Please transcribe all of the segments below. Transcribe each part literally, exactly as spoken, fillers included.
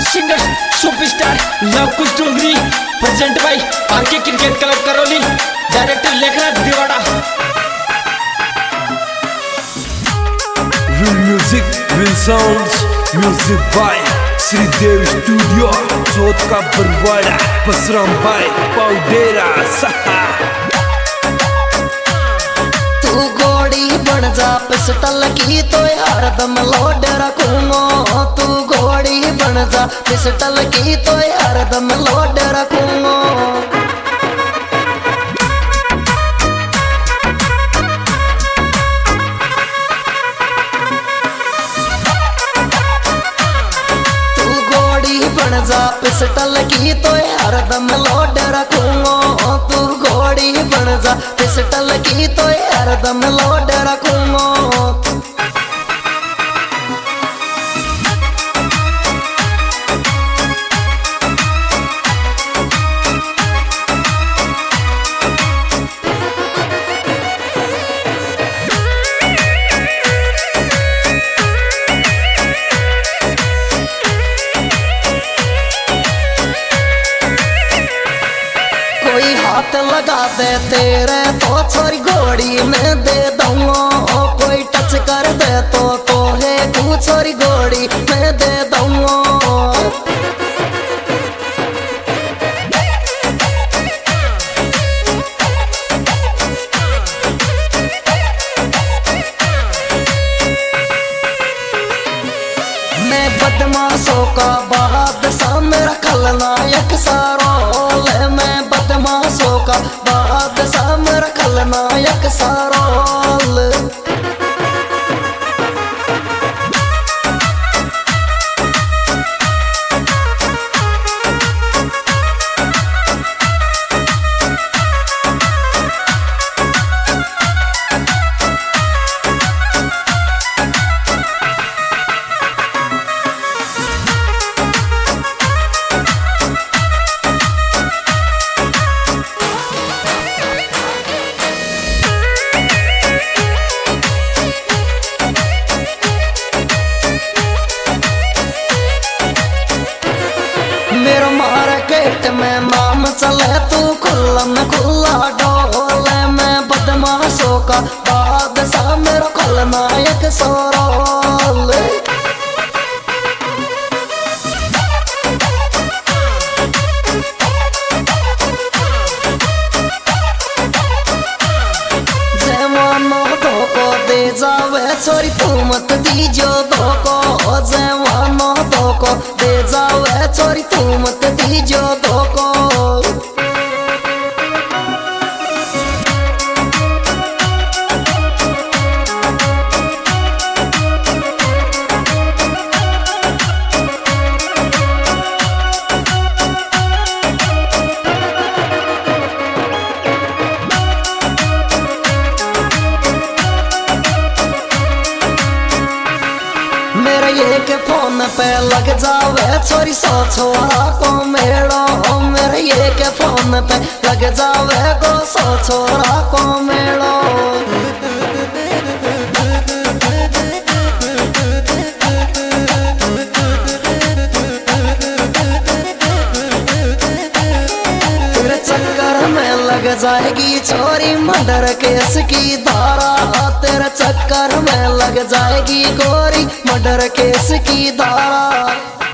Singer superstar Luv Kush Dongri present by RK cricket club Karauli, director Lekhnath Diwara. Real music, real sounds, music by Shridev studio, Chauth का बरवाड़ा, बसराम भाई पाउडेरा सहा। तू घोड़ी बन जा पिस्टल की तो हरदम लोड रखूंगा। तू घोड़ी बन जा पिस्टल की तो हरदम लोड रखूंगा। बन जा पिस्टल की तो हरदम लोड रखूंगा। तू घोड़ी बन जा पिस्टल की तो हरदम लोड रखूंगा। कोई हाथ लगा दे तेरे तो छोरी घोड़ी में दे दूंगा। कोई टच कर दे तो तो है तू छोरी घोड़ी में दे दूंगा। मैं बदमाशों का बादशाह मेरा खलनायक सारोल है। मैं बदमाशों का बादशाह मेरा खलनायक सारोल। मेरा मार्केट में नाम चले तू खुला में खुला डोले। मैं बदमाशों का बादशाह मेरा खलनायक सोरोल। जवानो धोखो दे जावे छोरी तू मत दीजो धोखो। जवानो धोखो दे जावे छोरी तू मत दीजो धोखो। मेरे एक फोन पे लग जावे छोरी सौ छोरा को मेड़ो। मेरे एक फोन पे लग जावे गो सौ छोरा को मेड़ो। तेरे चक्कर में लग जाएगी छोरी मर्डर केस की धारा। तेरे चक्कर में लग जाएगी गोरी मर्डर केस की धारा।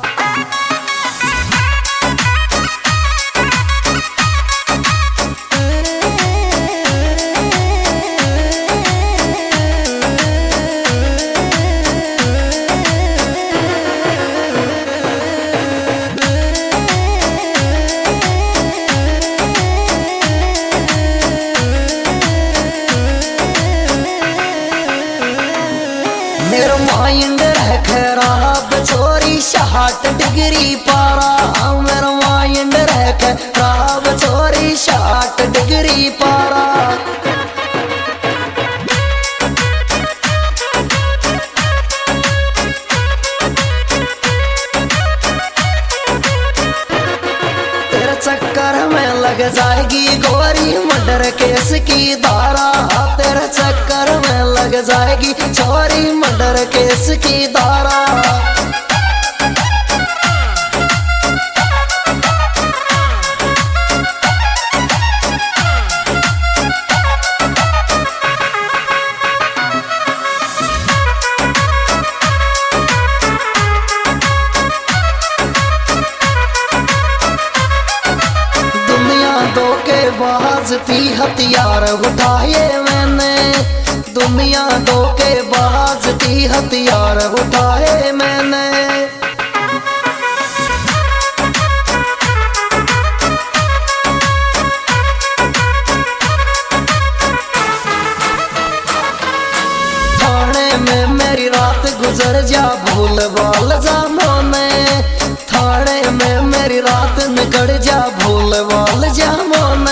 मेरा माइंड है खराब छोरी साठ डिग्री पारा। मेरा माइंड है खराब छोरी साठ डिग्री पारा। तेरे चक्कर में लग जाएगी गोरी मर्डर केस की धारा। तेरे चक्कर में लग जाएगी छोरी मर्डर केस की धारा। बाज थी हथियार उठाए मैंने, दुनिया धोखे बाज थी हथियार उठाए मैंने। थाने में मेरी रात गुजर जा भूल बाल जा मोने, थाने में मेरी रात निकल जा भूल बाल जा मोने।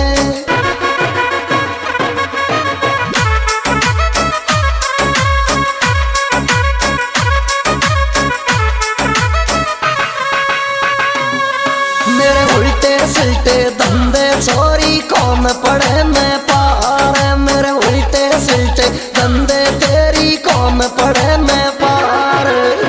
मेरे उल्टे सिलटे धंधे चोरी कौन पड़े न पार, मेरे उल्टे सिलटे धंधे तेरी कौन पड़े न पार।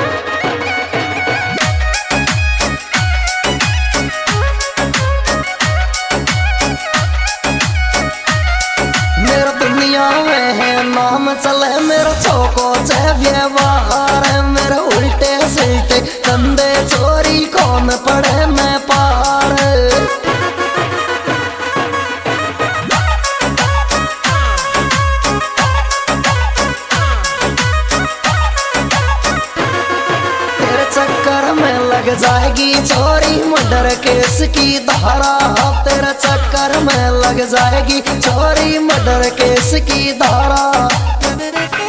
मेरा दुनिया में है नाम चले मेरा चौको चे व्यवहार, मेरे उल्टे सिलटे धंधे चोरी कौन पड़े न पार। तेरे चक्कर में लग जाएगी चोरी मर्डर केस की धारा, तेरे चक्कर में लग जाएगी चोरी मर्डर केस की धारा।